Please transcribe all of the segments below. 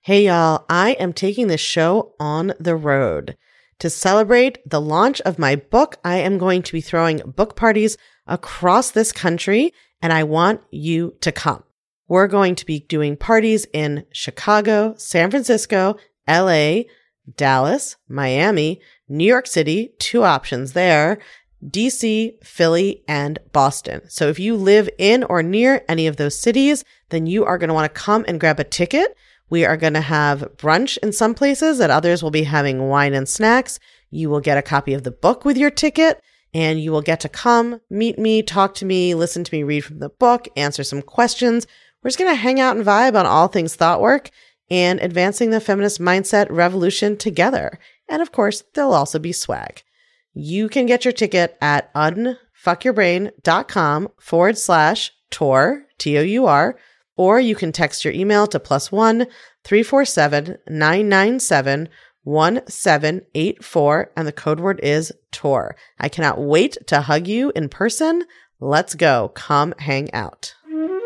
Hey y'all, I am taking this show on the road. To celebrate the launch of my book, I am going to be throwing book parties across this country, and I want you to come. We're going to be doing parties in Chicago, San Francisco, LA, Dallas, Miami, New York City, 2 options there, DC, Philly, and Boston. So if you live in or near any of those cities, then you are going to want to come and grab a ticket. We are going to have brunch in some places, at others we'll be having wine and snacks. You will get a copy of the book with your ticket, and you will get to come, meet me, talk to me, listen to me read from the book, answer some questions. We're just going to hang out and vibe on all things thought work and advancing the feminist mindset revolution together. And of course, there'll also be swag. You can get your ticket at unfuckyourbrain.com/tour, T-O-U-R, or you can text your email to +1 347 997 1784, and the code word is TOUR. I cannot wait to hug you in person. Let's go. Come hang out.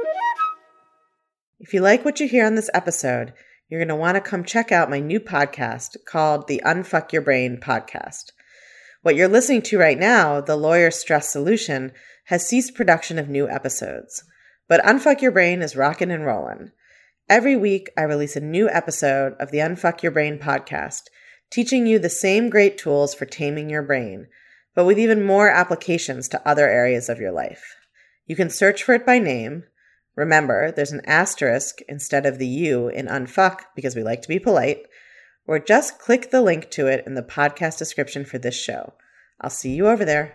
If you like what you hear on this episode, you're going to want to come check out my new podcast called the Unfuck Your Brain podcast. What you're listening to right now, The Lawyer Stress Solution, has ceased production of new episodes. But Unfuck Your Brain is rockin' and rollin'. Every week, I release a new episode of the Unfuck Your Brain podcast, teaching you the same great tools for taming your brain, but with even more applications to other areas of your life. You can search for it by name. Remember, there's an asterisk instead of the U in Unfuck because we like to be polite, or just click the link to it in the podcast description for this show. I'll see you over there.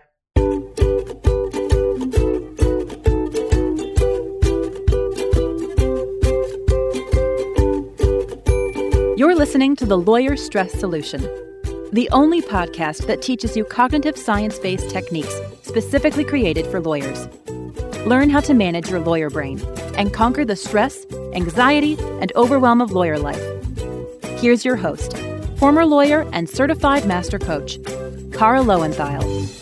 You're listening to The Lawyer Stress Solution, the only podcast that teaches you cognitive science-based techniques specifically created for lawyers. Learn how to manage your lawyer brain and conquer the stress, anxiety, and overwhelm of lawyer life. Here's your host, former lawyer and certified master coach, Kara Loewentheil.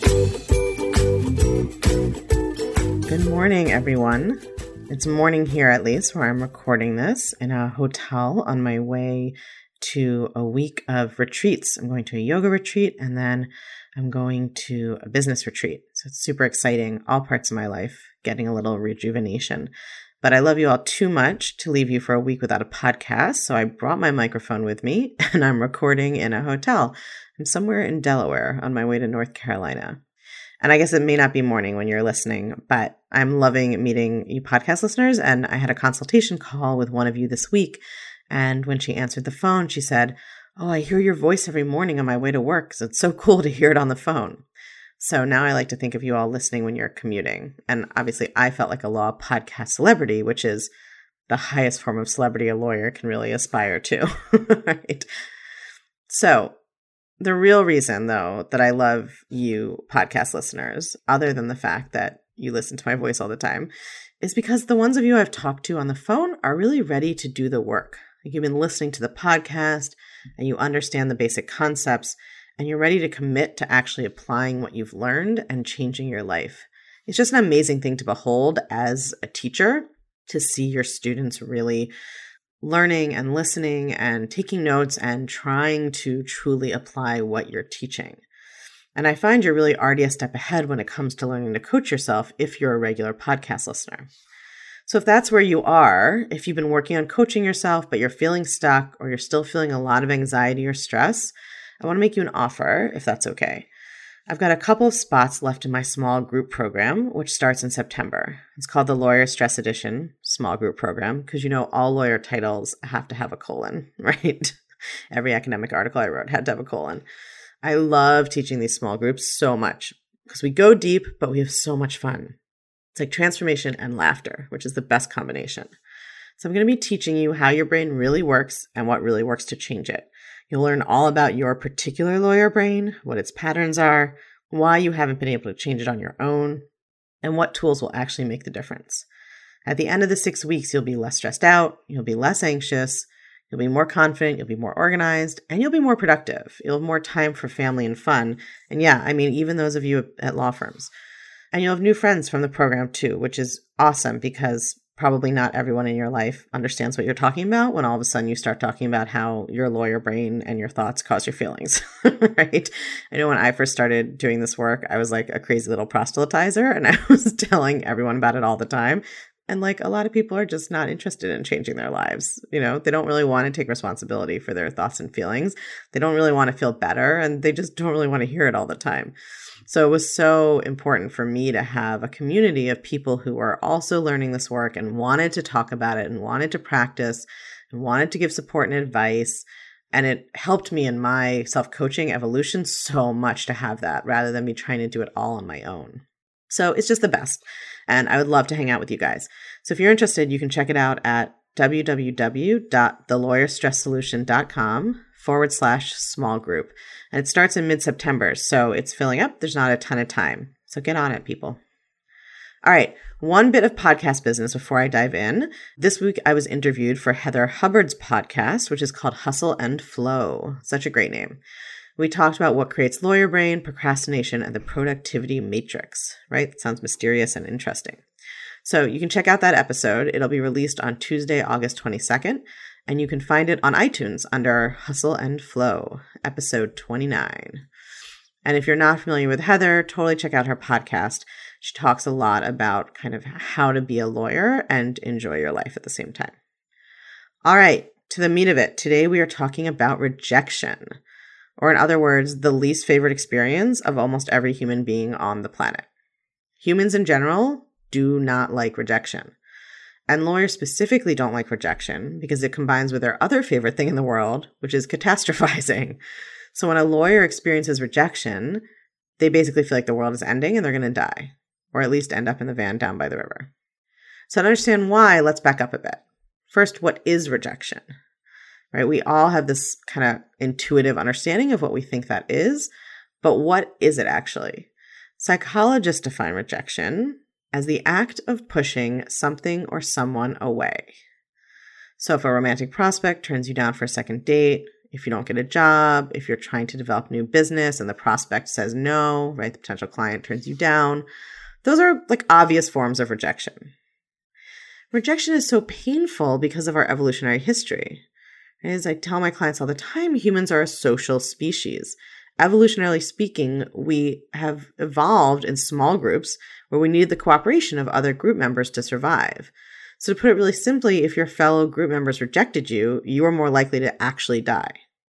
Good morning, everyone. It's morning here, at least, where I'm recording this in a hotel on my way to a week of retreats. I'm going to a yoga retreat, and then I'm going to a business retreat. So it's super exciting. All parts of my life getting a little rejuvenation. But I love you all too much to leave you for a week without a podcast. So I brought my microphone with me, and I'm recording in a hotel. I'm somewhere in Delaware on my way to North Carolina. And I guess it may not be morning when you're listening, but I'm loving meeting you podcast listeners. And I had a consultation call with one of you this week. And when she answered the phone, she said, "Oh, I hear your voice every morning on my way to work. So it's so cool to hear it on the phone." So now I like to think of you all listening when you're commuting. And obviously I felt like a law podcast celebrity, which is the highest form of celebrity a lawyer can really aspire to. Right? So the real reason, though, that I love you podcast listeners, other than the fact that you listen to my voice all the time, is because the ones of you I've talked to on the phone are really ready to do the work. Like, you've been listening to the podcast and you understand the basic concepts and you're ready to commit to actually applying what you've learned and changing your life. It's just an amazing thing to behold as a teacher, to see your students really learning and listening and taking notes and trying to truly apply what you're teaching. And I find you're really already a step ahead when it comes to learning to coach yourself if you're a regular podcast listener. So if that's where you are, if you've been working on coaching yourself, but you're feeling stuck or you're still feeling a lot of anxiety or stress, I want to make you an offer, if that's okay. I've got a couple of spots left in my small group program, which starts in September. It's called the Lawyer Stress Edition small group program, because you know all lawyer titles have to have a colon, right? Every academic article I wrote had to have a colon. I love teaching these small groups so much because we go deep, but we have so much fun. It's like transformation and laughter, which is the best combination. So I'm going to be teaching you how your brain really works and what really works to change it. You'll learn all about your particular lawyer brain, what its patterns are, why you haven't been able to change it on your own, and what tools will actually make the difference. At the end of the 6 weeks, you'll be less stressed out, you'll be less anxious, you'll be more confident, you'll be more organized, and you'll be more productive. You'll have more time for family and fun. And yeah, I mean, even those of you at law firms. And you'll have new friends from the program too, which is awesome because probably not everyone in your life understands what you're talking about when all of a sudden you start talking about how your lawyer brain and your thoughts cause your feelings, right? I know when I first started doing this work, I was like a crazy little proselytizer and I was telling everyone about it all the time. And like a lot of people are just not interested in changing their lives. They don't really want to take responsibility for their thoughts and feelings. They don't really want to feel better and they just don't really want to hear it all the time. So it was so important for me to have a community of people who were also learning this work and wanted to talk about it and wanted to practice and wanted to give support and advice. And it helped me in my self-coaching evolution so much to have that rather than me trying to do it all on my own. So it's just the best. And I would love to hang out with you guys. So if you're interested, you can check it out at www.thelawyerstress.com/small group. And it starts in mid-September, so it's filling up. There's not a ton of time. So get on it, people. All right, one bit of podcast business before I dive in. This week, I was interviewed for Heather Hubbard's podcast, which is called Hustle and Flow. Such a great name. We talked about what creates lawyer brain, procrastination, and the productivity matrix, right? That sounds mysterious and interesting. So you can check out that episode. It'll be released on Tuesday, August 22nd, and you can find it on iTunes under Hustle and Flow, episode 29. And if you're not familiar with Heather, totally check out her podcast. She talks a lot about kind of how to be a lawyer and enjoy your life at the same time. All right, to the meat of it. Today we are talking about rejection, or in other words, the least favorite experience of almost every human being on the planet. Humans in general do not like rejection. And lawyers specifically don't like rejection because it combines with their other favorite thing in the world, which is catastrophizing. So when a lawyer experiences rejection, they basically feel like the world is ending and they're going to die, or at least end up in the van down by the river. So to understand why, let's back up a bit. First, what is rejection? Right? We all have this kind of intuitive understanding of what we think that is, but what is it actually? Psychologists define rejection as the act of pushing something or someone away. So if a romantic prospect turns you down for a second date, if you don't get a job, if you're trying to develop new business and the prospect says no, right, the potential client turns you down, those are like obvious forms of rejection. Rejection is so painful because of our evolutionary history. As I tell my clients all the time, humans are a social species. Evolutionarily speaking, we have evolved in small groups where we need the cooperation of other group members to survive. So to put it really simply, if your fellow group members rejected you, you are more likely to actually die.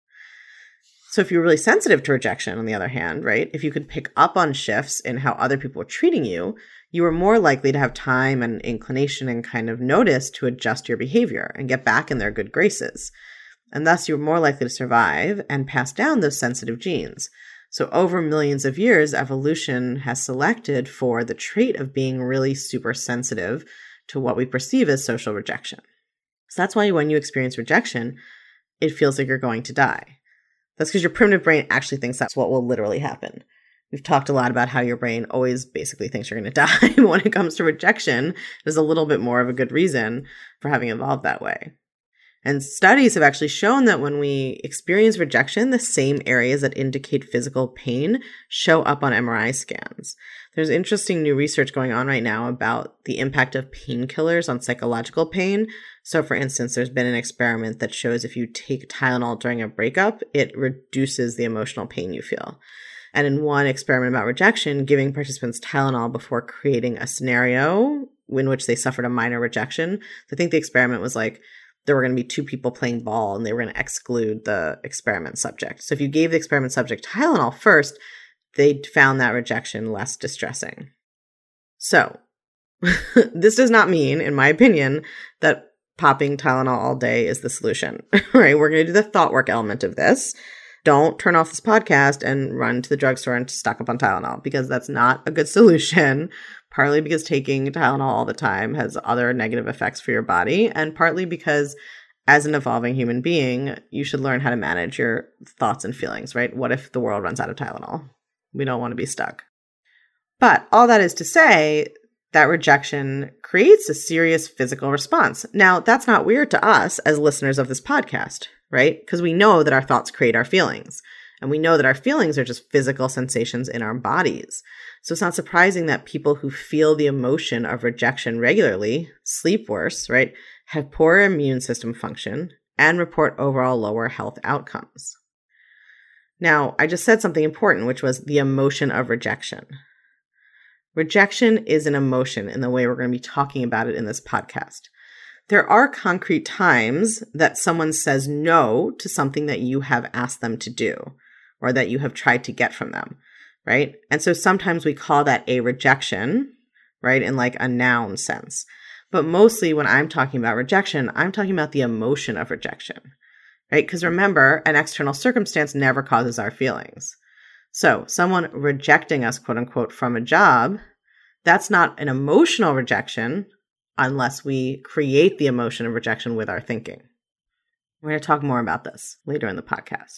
So if you're really sensitive to rejection, on the other hand, right, if you could pick up on shifts in how other people are treating you, you are more likely to have time and inclination and kind of notice to adjust your behavior and get back in their good graces. And thus you're more likely to survive and pass down those sensitive genes. So over millions of years, evolution has selected for the trait of being really super sensitive to what we perceive as social rejection. So that's why when you experience rejection, it feels like you're going to die. That's because your primitive brain actually thinks that's what will literally happen. We've talked a lot about how your brain always basically thinks you're going to die. When it comes to rejection, there's a little bit more of a good reason for having evolved that way. And studies have actually shown that when we experience rejection, the same areas that indicate physical pain show up on MRI scans. There's interesting new research going on right now about the impact of painkillers on psychological pain. So for instance, there's been an experiment that shows if you take Tylenol during a breakup, it reduces the emotional pain you feel. And in one experiment about rejection, giving participants Tylenol before creating a scenario in which they suffered a minor rejection. I think the experiment was like, there were going to be two people playing ball and they were going to exclude the experiment subject. So if you gave the experiment subject Tylenol first, they found that rejection less distressing. So this does not mean, in my opinion, that popping Tylenol all day is the solution, right? We're going to do the thought work element of this. Don't turn off this podcast and run to the drugstore and stock up on Tylenol because that's not a good solution. Partly because taking Tylenol all the time has other negative effects for your body, and partly because as an evolving human being, you should learn how to manage your thoughts and feelings, right? What if the world runs out of Tylenol? We don't want to be stuck. But all that is to say that rejection creates a serious physical response. Now, that's not weird to us as listeners of this podcast, right? Because we know that our thoughts create our feelings. And we know that our feelings are just physical sensations in our bodies. So it's not surprising that people who feel the emotion of rejection regularly sleep worse, right? Have poor immune system function and report overall lower health outcomes. Now, I just said something important, which was the emotion of rejection. Rejection is an emotion in the way we're going to be talking about it in this podcast. There are concrete times that someone says no to something that you have asked them to do or that you have tried to get from them, right? And so sometimes we call that a rejection, right, in like a noun sense. But mostly when I'm talking about rejection, I'm talking about the emotion of rejection, right? Because remember, an external circumstance never causes our feelings. So someone rejecting us, quote unquote, from a job, that's not an emotional rejection unless we create the emotion of rejection with our thinking. We're going to talk more about this later in the podcast.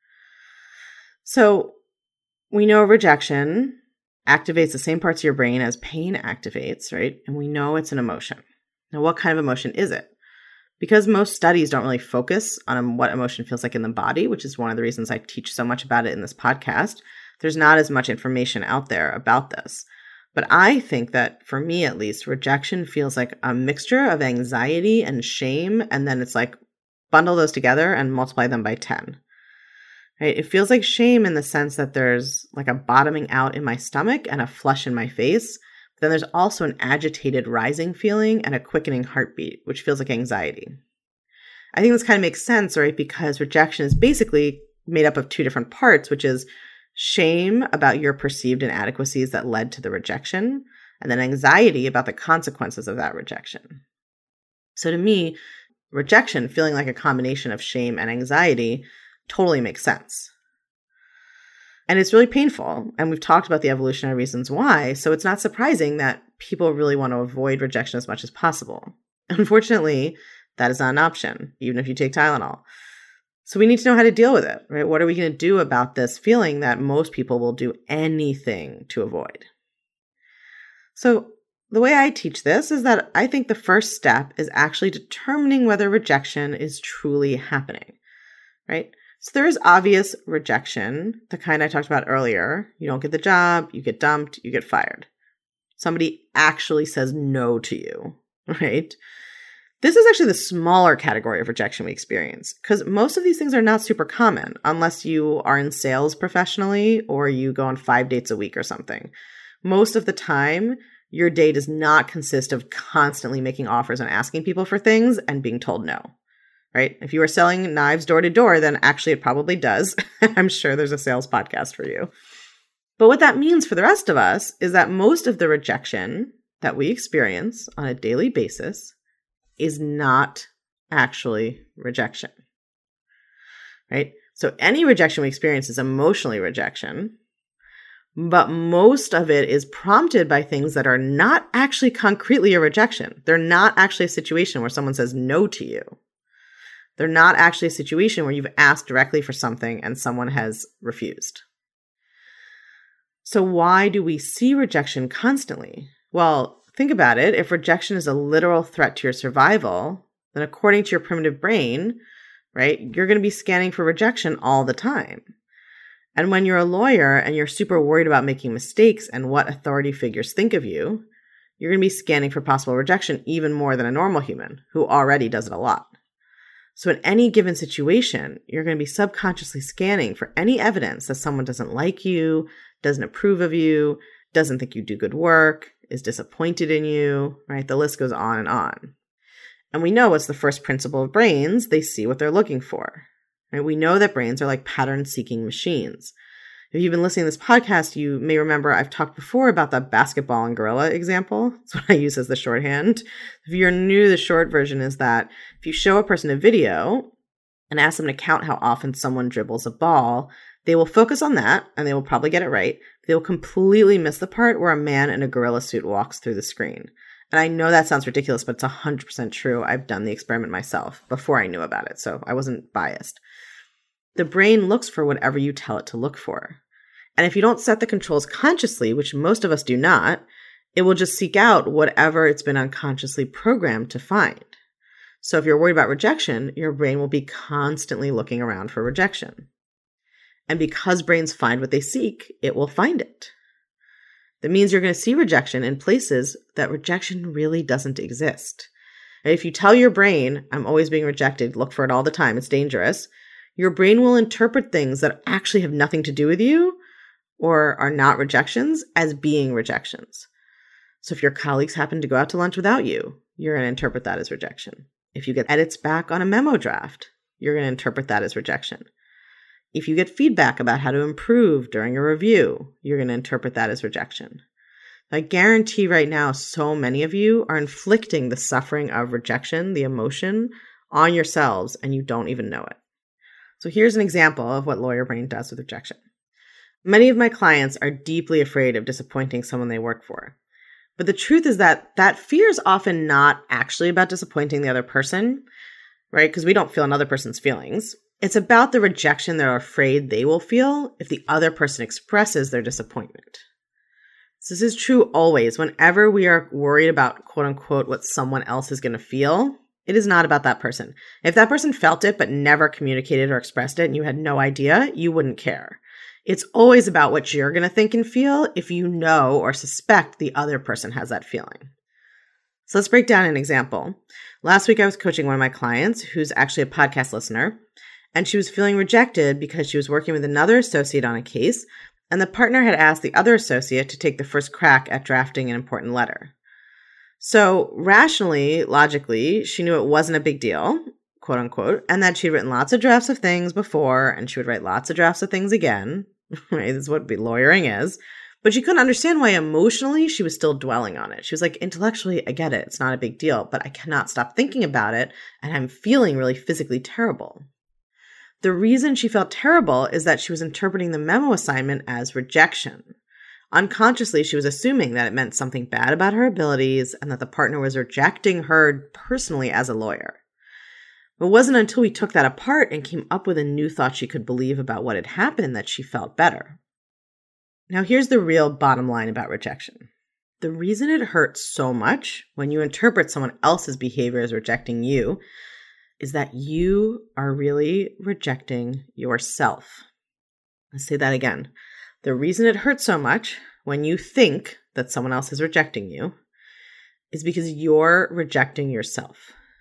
So we know rejection activates the same parts of your brain as pain activates, right? And we know it's an emotion. Now, what kind of emotion is it? Because most studies don't really focus on what emotion feels like in the body, which is one of the reasons I teach so much about it in this podcast, there's not as much information out there about this. But I think that, for me at least, rejection feels like a mixture of anxiety and shame, and then it's like bundle those together and multiply them by 10. Right? It feels like shame in the sense that there's like a bottoming out in my stomach and a flush in my face. But then there's also an agitated rising feeling and a quickening heartbeat, which feels like anxiety. I think this kind of makes sense, right? Because rejection is basically made up of two different parts, which is shame about your perceived inadequacies that led to the rejection, and then anxiety about the consequences of that rejection. So to me, rejection feeling like a combination of shame and anxiety totally makes sense. And it's really painful, and we've talked about the evolutionary reasons why, so it's not surprising that people really want to avoid rejection as much as possible. Unfortunately, that is not an option, even if you take Tylenol. So we need to know how to deal with it, right? What are we going to do about this feeling that most people will do anything to avoid? So the way I teach this is that I think the first step is actually determining whether rejection is truly happening, right? So there is obvious rejection, the kind I talked about earlier. You don't get the job, you get dumped, you get fired. Somebody actually says no to you, right? This is actually the smaller category of rejection we experience, because most of these things are not super common unless you are in sales professionally or you go on 5 dates a week or something. Most of the time, your day does not consist of constantly making offers and asking people for things and being told no, right? If you are selling knives door to door, then actually it probably does. I'm sure there's a sales podcast for you. But what that means for the rest of us is that most of the rejection that we experience on a daily basis is not actually rejection, right? So any rejection we experience is emotionally rejection, but most of it is prompted by things that are not actually concretely a rejection. They're not actually a situation where someone says no to you. They're not actually a situation where you've asked directly for something and someone has refused. So why do we see rejection constantly? Well, think about it. If rejection is a literal threat to your survival, then according to your primitive brain, right, you're going to be scanning for rejection all the time. And when you're a lawyer and you're super worried about making mistakes and what authority figures think of you, you're going to be scanning for possible rejection even more than a normal human who already does it a lot. So in any given situation, you're going to be subconsciously scanning for any evidence that someone doesn't like you, doesn't approve of you, doesn't think you do good work, is disappointed in you, right? The list goes on and on. And we know what's the first principle of brains. They see what they're looking for, right? We know that brains are like pattern-seeking machines. If you've been listening to this podcast, you may remember I've talked before about the basketball and gorilla example. That's what I use as the shorthand. If you're new, the short version is that if you show a person a video and ask them to count how often someone dribbles a ball, they will focus on that and they will probably get it right. They will completely miss the part where a man in a gorilla suit walks through the screen. And I know that sounds ridiculous, but it's 100% true. I've done the experiment myself before I knew about it, so I wasn't biased. The brain looks for whatever you tell it to look for. And if you don't set the controls consciously, which most of us do not, it will just seek out whatever it's been unconsciously programmed to find. So if you're worried about rejection, your brain will be constantly looking around for rejection. And because brains find what they seek, it will find it. That means you're going to see rejection in places that rejection really doesn't exist. And if you tell your brain, I'm always being rejected, look for it all the time, it's dangerous, your brain will interpret things that actually have nothing to do with you or are not rejections as being rejections. So if your colleagues happen to go out to lunch without you, you're going to interpret that as rejection. If you get edits back on a memo draft, you're going to interpret that as rejection. If you get feedback about how to improve during a review, you're going to interpret that as rejection. I guarantee right now so many of you are inflicting the suffering of rejection, the emotion, on yourselves, and you don't even know it. So here's an example of what lawyer brain does with rejection. Many of my clients are deeply afraid of disappointing someone they work for. But the truth is that fear is often not actually about disappointing the other person, right? Because we don't feel another person's feelings. It's about the rejection they're afraid they will feel if the other person expresses their disappointment. So this is true always. Whenever we are worried about, quote unquote, what someone else is going to feel, it is not about that person. If that person felt it but never communicated or expressed it and you had no idea, you wouldn't care. It's always about what you're going to think and feel if you know or suspect the other person has that feeling. So let's break down an example. Last week I was coaching one of my clients who's actually a podcast listener, and she was feeling rejected because she was working with another associate on a case, and the partner had asked the other associate to take the first crack at drafting an important letter. So rationally, logically, she knew it wasn't a big deal, quote unquote, and that she'd written lots of drafts of things before, and she would write lots of drafts of things again. Right? This is what lawyering is. But she couldn't understand why emotionally she was still dwelling on it. She was like, intellectually, I get it. It's not a big deal, but I cannot stop thinking about it, and I'm feeling really physically terrible. The reason she felt terrible is that she was interpreting the memo assignment as rejection. Unconsciously, she was assuming that it meant something bad about her abilities and that the partner was rejecting her personally as a lawyer. It wasn't until we took that apart and came up with a new thought she could believe about what had happened that she felt better. Now, here's the real bottom line about rejection. The reason it hurts so much when you interpret someone else's behavior as rejecting you is that you are really rejecting yourself. Let's say that again. The reason it hurts so much when you think that someone else is rejecting you is because you're rejecting yourself.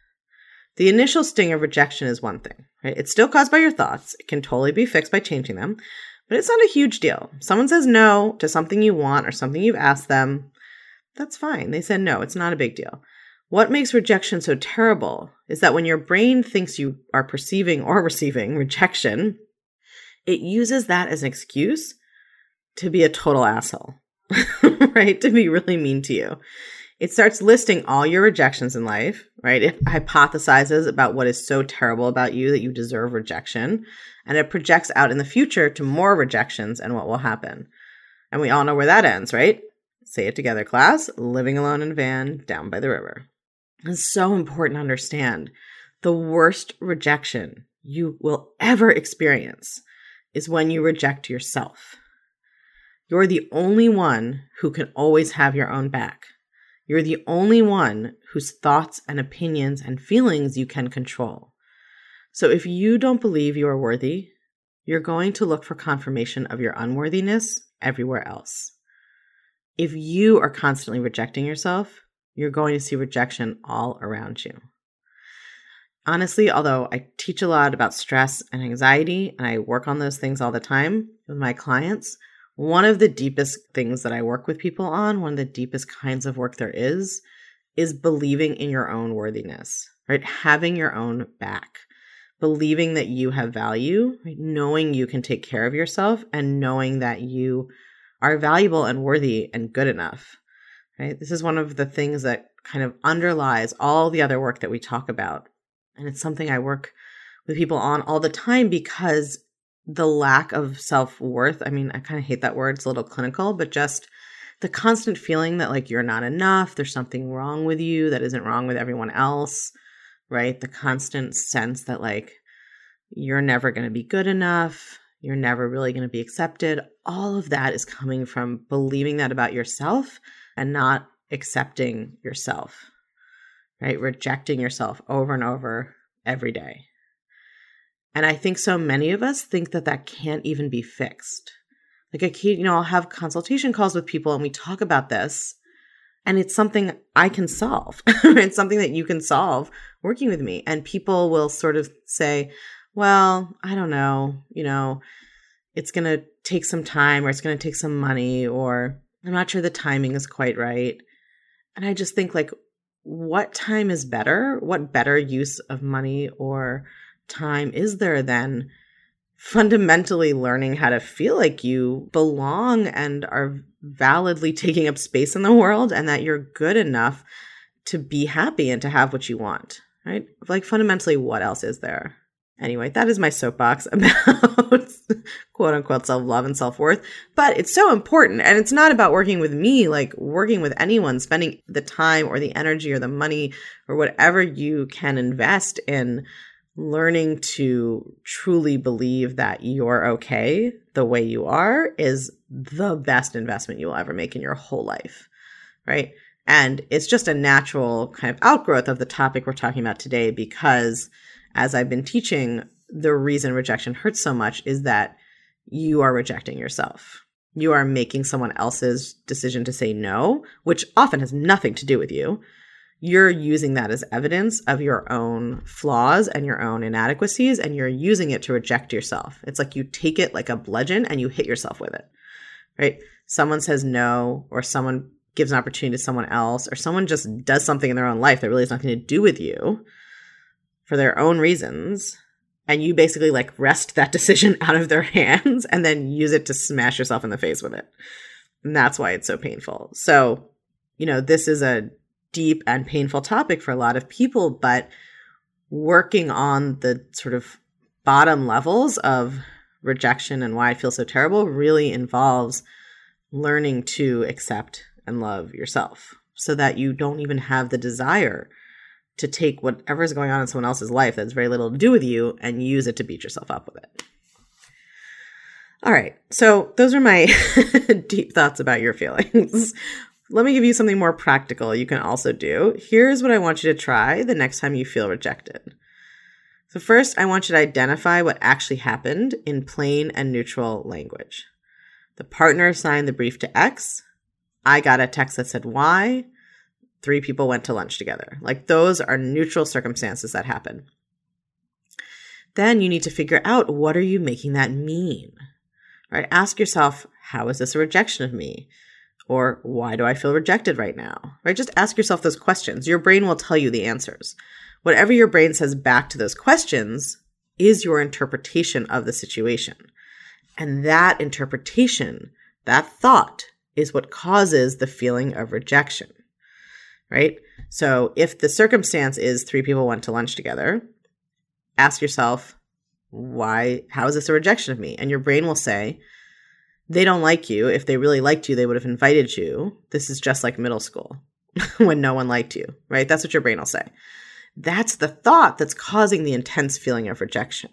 The initial sting of rejection is one thing, right? It's still caused by your thoughts. It can totally be fixed by changing them, but it's not a huge deal. Someone says no to something you want or something you've asked them. That's fine. They said no. It's not a big deal. What makes rejection so terrible is that when your brain thinks you are perceiving or receiving rejection, it uses that as an excuse to be a total asshole, right? To be really mean to you. It starts listing all your rejections in life, right? It hypothesizes about what is so terrible about you that you deserve rejection, and it projects out in the future to more rejections and what will happen. And we all know where that ends, right? Say it together, class. Living alone in a van down by the river. It's so important to understand. The worst rejection you will ever experience is when you reject yourself. You're the only one who can always have your own back. You're the only one whose thoughts and opinions and feelings you can control. So if you don't believe you are worthy, you're going to look for confirmation of your unworthiness everywhere else. If you are constantly rejecting yourself, you're going to see rejection all around you. Honestly, although I teach a lot about stress and anxiety, and I work on those things all the time with my clients, one of the deepest things that I work with people on, one of the deepest kinds of work there is believing in your own worthiness, right? Having your own back, believing that you have value, right? Knowing you can take care of yourself and knowing that you are valuable and worthy and good enough, right? This is one of the things that kind of underlies all the other work that we talk about. And it's something I work with people on all the time because the lack of self-worth, I mean, I kind of hate that word. It's a little clinical, but just the constant feeling that like you're not enough, there's something wrong with you that isn't wrong with everyone else, right? The constant sense that like you're never going to be good enough, you're never really going to be accepted. All of that is coming from believing that about yourself and not accepting yourself, right? Rejecting yourself over and over every day. And I think so many of us think that that can't even be fixed. Like I'll have consultation calls with people and we talk about this, and it's something I can solve. It's something that you can solve working with me. And people will sort of say, well, I don't know, it's going to take some time, or it's going to take some money, or I'm not sure the timing is quite right. And I just think, like, what time is better? What better use of money or time is there than fundamentally learning how to feel like you belong and are validly taking up space in the world, and that you're good enough to be happy and to have what you want, right? Like, fundamentally, what else is there? Anyway, that is my soapbox about quote unquote self-love and self-worth. But it's so important. And it's not about working with me, like working with anyone, spending the time or the energy or the money or whatever you can invest in learning to truly believe that you're okay the way you are is the best investment you will ever make in your whole life, right? And it's just a natural kind of outgrowth of the topic we're talking about today, because as I've been teaching, the reason rejection hurts so much is that you are rejecting yourself. You are making someone else's decision to say no, which often has nothing to do with you. You're using that as evidence of your own flaws and your own inadequacies, and you're using it to reject yourself. It's like you take it like a bludgeon and you hit yourself with it, right? Someone says no, or someone gives an opportunity to someone else, or someone just does something in their own life that really has nothing to do with you for their own reasons, and you basically like wrest that decision out of their hands and then use it to smash yourself in the face with it. And that's why it's so painful. So, this is a deep and painful topic for a lot of people, but working on the sort of bottom levels of rejection and why it feels so terrible really involves learning to accept and love yourself so that you don't even have the desire to take whatever is going on in someone else's life that's very little to do with you and use it to beat yourself up with it. All right. So those are my deep thoughts about your feelings. Let me give you something more practical you can also do. Here's what I want you to try the next time you feel rejected. So first, I want you to identify what actually happened in plain and neutral language. The partner assigned the brief to X. I got a text that said Y. 3 people went to lunch together. Like, those are neutral circumstances that happen. Then you need to figure out, what are you making that mean? Right? Ask yourself, how is this a rejection of me? Or why do I feel rejected right now? Right? Just ask yourself those questions. Your brain will tell you the answers. Whatever your brain says back to those questions is your interpretation of the situation. And that interpretation, that thought, is what causes the feeling of rejection. Right? So if the circumstance is 3 people went to lunch together, ask yourself, how is this a rejection of me? And your brain will say, they don't like you. If they really liked you, they would have invited you. This is just like middle school when no one liked you, right? That's what your brain will say. That's the thought that's causing the intense feeling of rejection.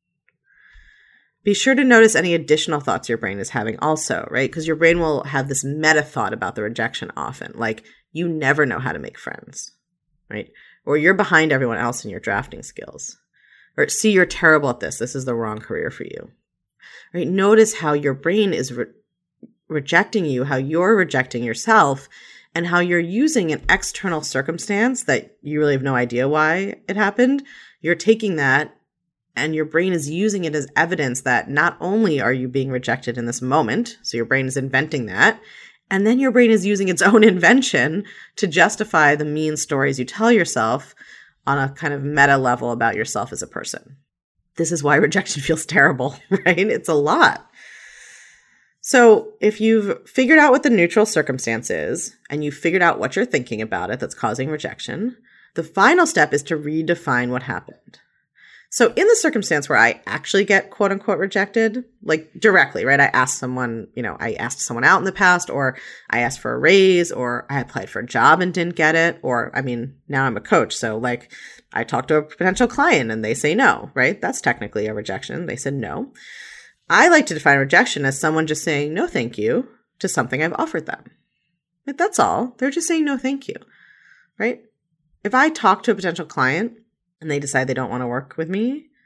Be sure to notice any additional thoughts your brain is having also, right? Because your brain will have this meta thought about the rejection often, like, you never know how to make friends, right? Or you're behind everyone else in your drafting skills. Or, see, you're terrible at this. This is the wrong career for you, right? Notice how your brain is rejecting you, how you're rejecting yourself, and how you're using an external circumstance that you really have no idea why it happened. You're taking that and your brain is using it as evidence that not only are you being rejected in this moment, so your brain is inventing that, and then your brain is using its own invention to justify the mean stories you tell yourself on a kind of meta level about yourself as a person. This is why rejection feels terrible, right? It's a lot. So if you've figured out what the neutral circumstance is, and you've figured out what you're thinking about it that's causing rejection, the final step is to redefine what happened. So in the circumstance where I actually get quote unquote rejected, like directly, right? I asked someone, I asked someone out in the past, or I asked for a raise, or I applied for a job and didn't get it. Or, now I'm a coach. So like I talked to a potential client and they say no, right? That's technically a rejection. They said no. I like to define rejection as someone just saying no, thank you to something I've offered them. But that's all. They're just saying no, thank you, right? If I talk to a potential client and they decide they don't want to work with me,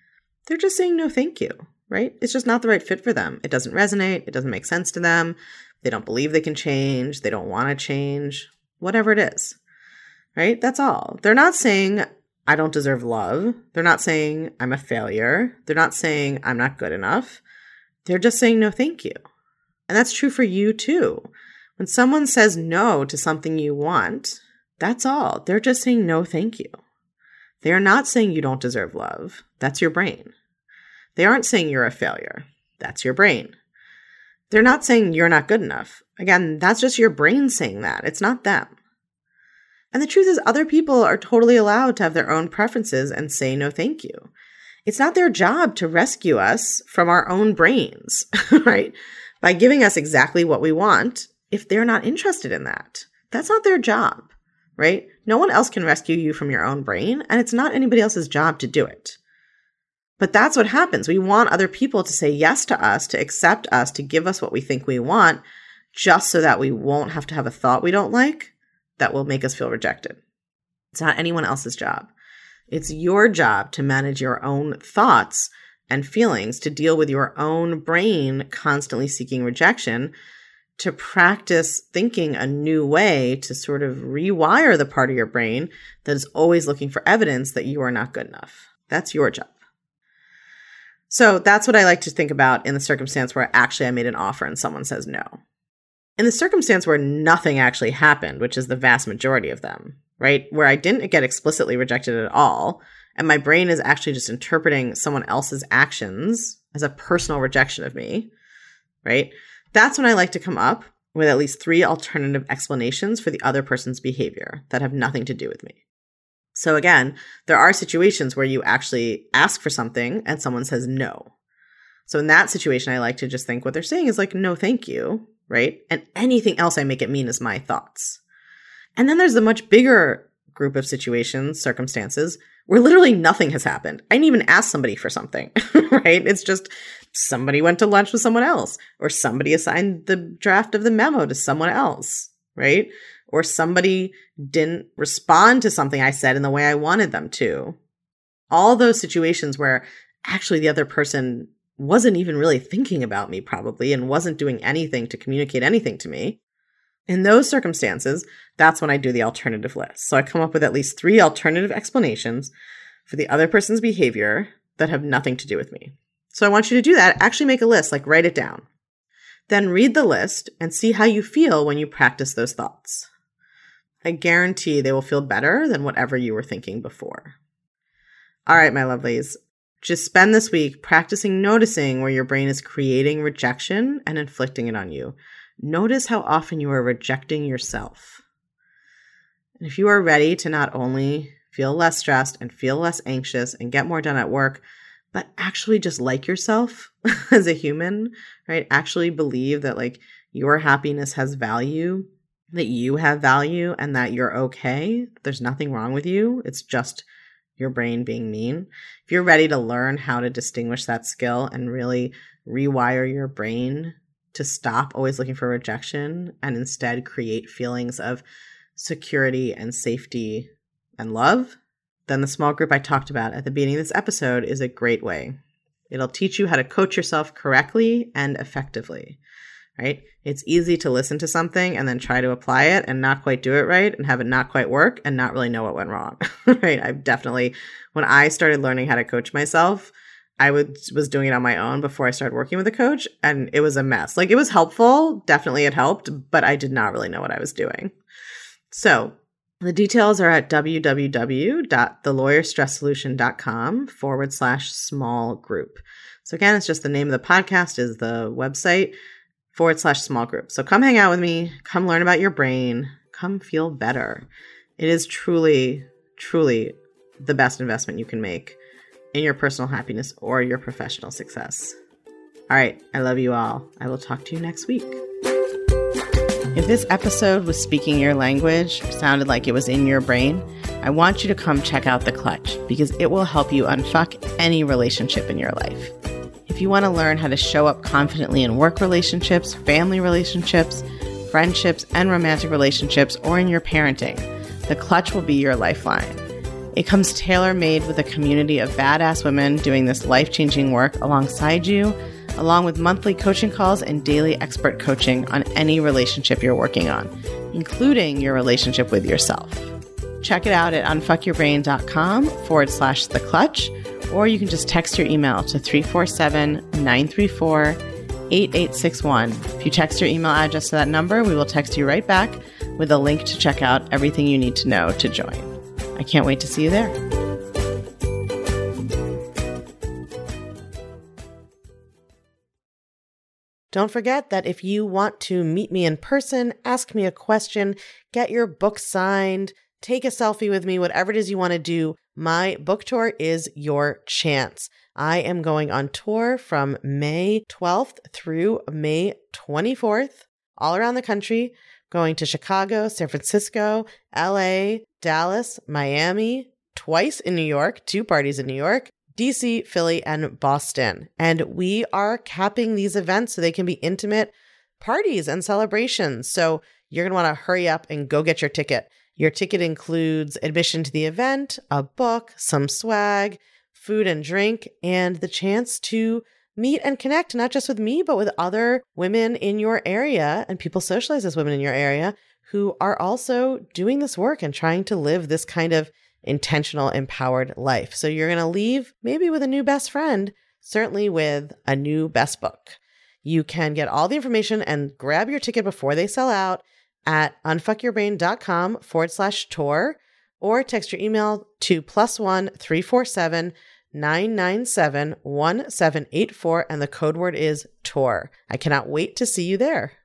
They're just saying no thank you, right? It's just not the right fit for them. It doesn't resonate. It doesn't make sense to them. They don't believe they can change. They don't want to change, whatever it is, right? That's all. They're not saying, I don't deserve love. They're not saying I'm a failure. They're not saying I'm not good enough. They're just saying no thank you. And that's true for you too. When someone says no to something you want, that's all. They're just saying no thank you. They are not saying you don't deserve love. That's your brain. They aren't saying you're a failure. That's your brain. They're not saying you're not good enough. Again, that's just your brain saying that. It's not them. And the truth is, other people are totally allowed to have their own preferences and say no thank you. It's not their job to rescue us from our own brains, right? By giving us exactly what we want if they're not interested in that. That's not their job, right? No one else can rescue you from your own brain, and it's not anybody else's job to do it. But that's what happens. We want other people to say yes to us, to accept us, to give us what we think we want, just so that we won't have to have a thought we don't like that will make us feel rejected. It's not anyone else's job. It's your job to manage your own thoughts and feelings, to deal with your own brain constantly seeking rejection, to practice thinking a new way, to sort of rewire the part of your brain that is always looking for evidence that you are not good enough. That's your job. So that's what I like to think about in the circumstance where actually I made an offer and someone says no. In the circumstance where nothing actually happened, which is the vast majority of them, right? Where I didn't get explicitly rejected at all, and my brain is actually just interpreting someone else's actions as a personal rejection of me, right? That's when I like to come up with at least 3 alternative explanations for the other person's behavior that have nothing to do with me. So again, there are situations where you actually ask for something and someone says no. So in that situation, I like to just think what they're saying is like, no, thank you, right? And anything else I make it mean is my thoughts. And then there's the much bigger group of situations, circumstances, where literally nothing has happened. I didn't even ask somebody for something, right? It's just somebody went to lunch with someone else, or somebody assigned the draft of the memo to someone else, right? Or somebody didn't respond to something I said in the way I wanted them to. All those situations where actually the other person wasn't even really thinking about me probably and wasn't doing anything to communicate anything to me. In those circumstances, that's when I do the alternative list. So I come up with at least 3 alternative explanations for the other person's behavior that have nothing to do with me. So I want you to do that. Actually make a list, like write it down. Then read the list and see how you feel when you practice those thoughts. I guarantee they will feel better than whatever you were thinking before. All right, my lovelies. Just spend this week practicing noticing where your brain is creating rejection and inflicting it on you. Notice how often you are rejecting yourself. And if you are ready to not only feel less stressed and feel less anxious and get more done at work, but actually just like yourself as a human, right? Actually believe that like your happiness has value, that you have value, and that you're okay. There's nothing wrong with you. It's just your brain being mean. If you're ready to learn how to distinguish that skill and really rewire your brain to stop always looking for rejection and instead create feelings of security and safety and love, then the small group I talked about at the beginning of this episode is a great way. It'll teach you how to coach yourself correctly and effectively, right? It's easy to listen to something and then try to apply it and not quite do it right and have it not quite work and not really know what went wrong, right? I've definitely, when I started learning how to coach myself, I was doing it on my own before I started working with a coach, and it was a mess. Like, it was helpful. Definitely it helped, but I did not really know what I was doing. So the details are at www.thelawyerstress.solution.com/small group. So again, it's just the name of the podcast is the website /small group. So come hang out with me. Come learn about your brain. Come feel better. It is truly, truly the best investment you can make in your personal happiness or your professional success. All right. I love you all. I will talk to you next week. If this episode was speaking your language, or sounded like it was in your brain, I want you to come check out The Clutch because it will help you unfuck any relationship in your life. If you want to learn how to show up confidently in work relationships, family relationships, friendships, and romantic relationships, or in your parenting, The Clutch will be your lifeline. It comes tailor-made with a community of badass women doing this life-changing work alongside you, along with monthly coaching calls and daily expert coaching on any relationship you're working on, including your relationship with yourself. Check it out at unfuckyourbrain.com/The Clutch, or you can just text your email to 347-934-8861. If you text your email address to that number, we will text you right back with a link to check out everything you need to know to join. I can't wait to see you there. Don't forget that if you want to meet me in person, ask me a question, get your book signed, take a selfie with me, whatever it is you want to do, my book tour is your chance. I am going on tour from May 12th through May 24th, all around the country, going to Chicago, San Francisco, LA, Dallas, Miami, twice in New York, 2 parties in New York, DC, Philly, and Boston. And we are capping these events so they can be intimate parties and celebrations. So you're going to want to hurry up and go get your ticket. Your ticket includes admission to the event, a book, some swag, food and drink, and the chance to meet and connect, not just with me, but with other women in your area and people socialized as women in your area who are also doing this work and trying to live this kind of intentional, empowered life. So you're going to leave maybe with a new best friend, certainly with a new best book. You can get all the information and grab your ticket before they sell out at unfuckyourbrain.com/tour, or text your email to +1 347 997 1784, and the code word is tour. I cannot wait to see you there.